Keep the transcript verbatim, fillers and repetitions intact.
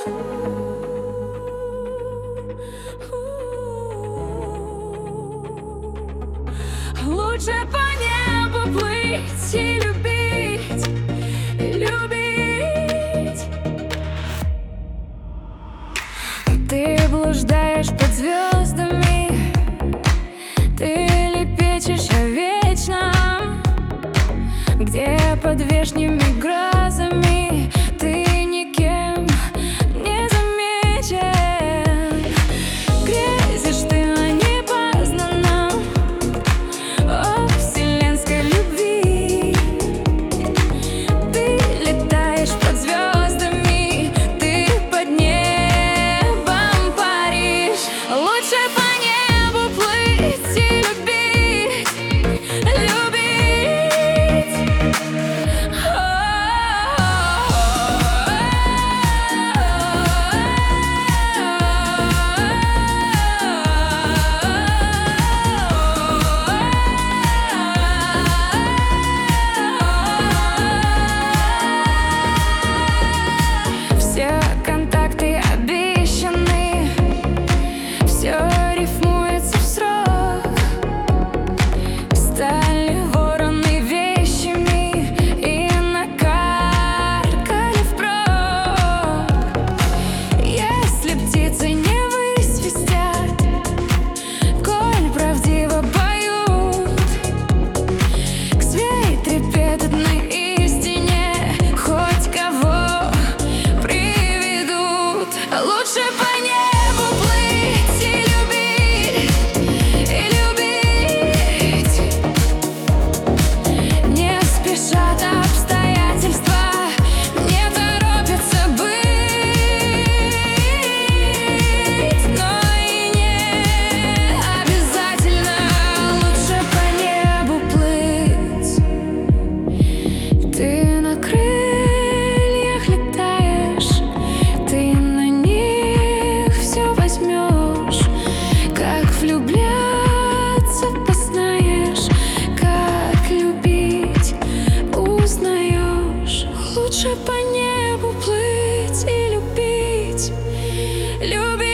Лучше по небу плыть и любить, и любить. Ты блуждаешь под звездами, ты лепечешь о вечном, где под вешними грозами ты никем не замечен. Грезишь ты о непознанном, о вселенской любви. Ты летаешь под звездами, ты под небом паришь. Лучше по небу плыть и любить, любить. Все контакты обещаны, все рифмуется в срок. Стали вороны вещами и накаркали впрок. Если птицы не высвистят, коль правдиво поют, к своей трепетной истине хоть кого приведут. Лучше по небу плыть и любить, и любить. Не спешат обстоятельства, не торопятся быть, но и не обязательно. Лучше по небу плыть. Ты на крыльях летаешь, ты на них все возьмешь. Как влюбляться познаешь, как любить узнаешь. Лучше по небу плыть и любить, любить.